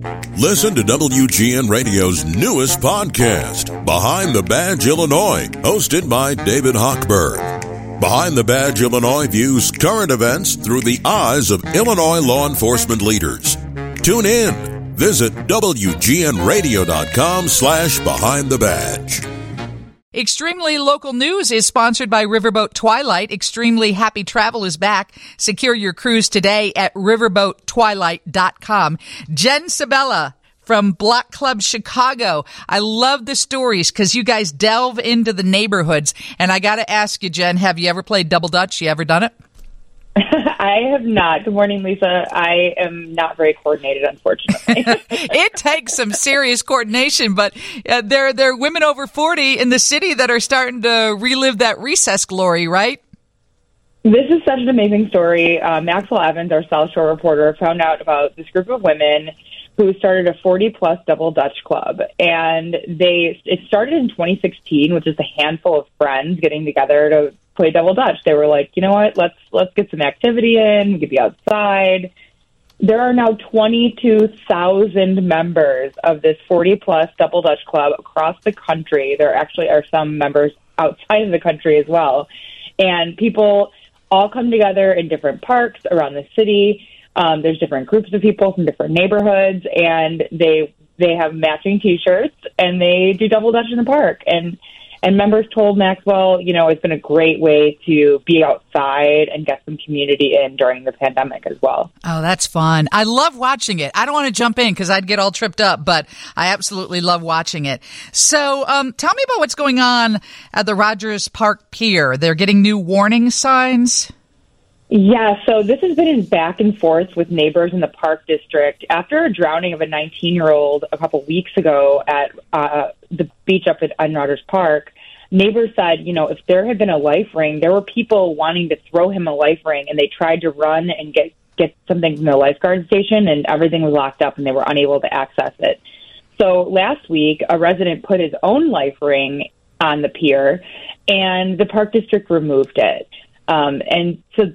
Listen to WGN Radio's newest podcast, Behind the Badge Illinois, hosted by David Hochberg. Behind the Badge Illinois views current events through the eyes of Illinois law enforcement leaders. Tune in. Visit WGNRadio.com/Behind the Badge. Extremely Local News is sponsored by Riverboat Twilight. Extremely Happy Travel is back. Secure your cruise today at riverboattwilight.com. Jen Sabella from Block Club Chicago. I love the stories because you guys delve into the neighborhoods. And I got to ask you, Jen, have you ever played Double Dutch? You ever done it? I have not. Good morning, Lisa. I am not very coordinated, unfortunately. It takes some serious coordination, but there are women over 40 in the city that are starting to relive that recess glory, right? This is such an amazing story. Maxwell Evans, our South Shore reporter, found out about this group of women who started a 40-plus Double Dutch club. And it started in 2016 with just a handful of friends getting together to play Double Dutch. They were like, you know what, let's get some activity in, we could be outside. There are now 22,000 members of this 40-plus Double Dutch club across the country. There actually are some members outside of the country as well. And people all come together in different parks around the city. There's different groups of people from different neighborhoods, and they have matching T-shirts, and they do Double Dutch in the park. And members told Maxwell, it's been a great way to be outside and get some community in during the pandemic as well. Oh, that's fun. I love watching it. I don't want to jump in because I'd get all tripped up, but I absolutely love watching it. So tell me about what's going on at the Rogers Park Pier. They're getting new warning signs. Yeah, so this has been in back and forth with neighbors in the Park District. After a drowning of a 19-year-old a couple weeks ago at the beach up at Rogers Park, neighbors said, if there had been a life ring, there were people wanting to throw him a life ring, and they tried to run and get something from the lifeguard station, and everything was locked up, and they were unable to access it. So last week, a resident put his own life ring on the pier, and the Park District removed it. And so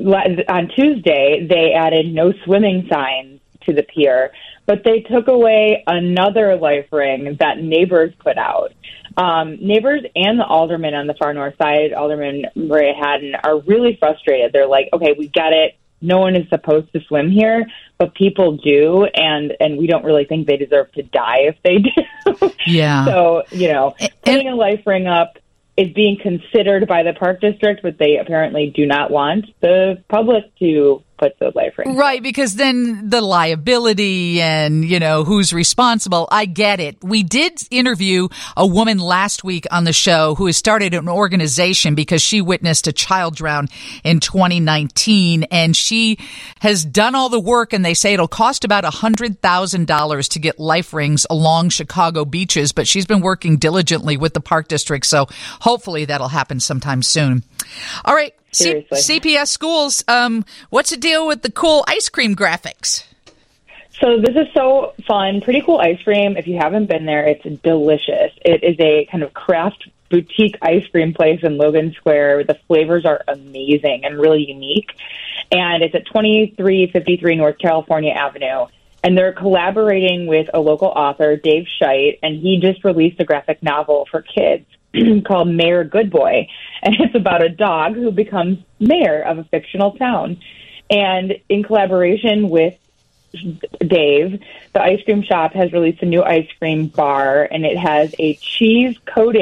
on Tuesday, they added no swimming signs to the pier, but they took away another life ring that neighbors put out. Neighbors and the alderman on the far north side, Alderman Maria Haddon, are really frustrated. They're like, okay, we get it. No one is supposed to swim here, but people do, and we don't really think they deserve to die if they do. Yeah. So, putting a life ring up is being considered by the Park District, but they apparently do not want the public to put the life rings. Right, because then the liability and, who's responsible. I get it. We did interview a woman last week on the show who has started an organization because she witnessed a child drown in 2019, and she has done all the work, and they say it'll cost about $100,000 to get life rings along Chicago beaches, but she's been working diligently with the Park District, so hopefully that'll happen sometime soon. All right. CPS Schools, what's the deal with the cool ice cream graphics? So this is so fun. Pretty cool ice cream. If you haven't been there, it's delicious. It is a kind of craft boutique ice cream place in Logan Square. The flavors are amazing and really unique. And it's at 2353 North California Avenue. And they're collaborating with a local author, Dave Scheidt, and he just released a graphic novel for kids called Mayor Good Boy, and it's about a dog who becomes mayor of a fictional town. And in collaboration with Dave, the ice cream shop has released a new ice cream bar, and it has a cheese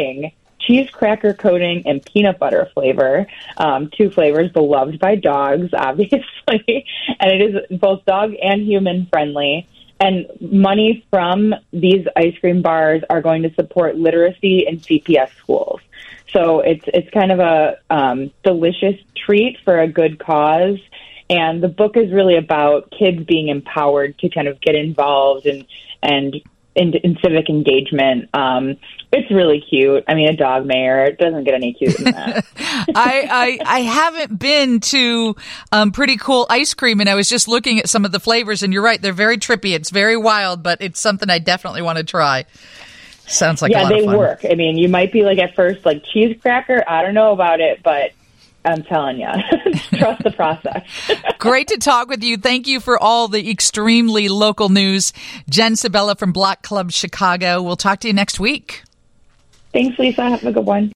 cracker coating, and peanut butter flavor, two flavors beloved by dogs, obviously, and it is both dog and human friendly. And money from these ice cream bars are going to support literacy in CPS schools. So it's kind of a delicious treat for a good cause. And the book is really about kids being empowered to kind of get involved and in civic engagement. It's really cute. I mean, a dog mayor, it doesn't get any cuter than that. I haven't been to Pretty Cool Ice Cream, and I was just looking at some of the flavors, and you're right, they're very trippy. It's very wild, but it's something I definitely want to try. Sounds like a lot of fun. Yeah, they work. I mean, you might be like at first like cheese cracker, I don't know about it, but I'm telling you, trust the process. Great to talk with you. Thank you for all the extremely local news. Jen Sabella from Block Club Chicago. We'll talk to you next week. Thanks, Lisa. Have a good one.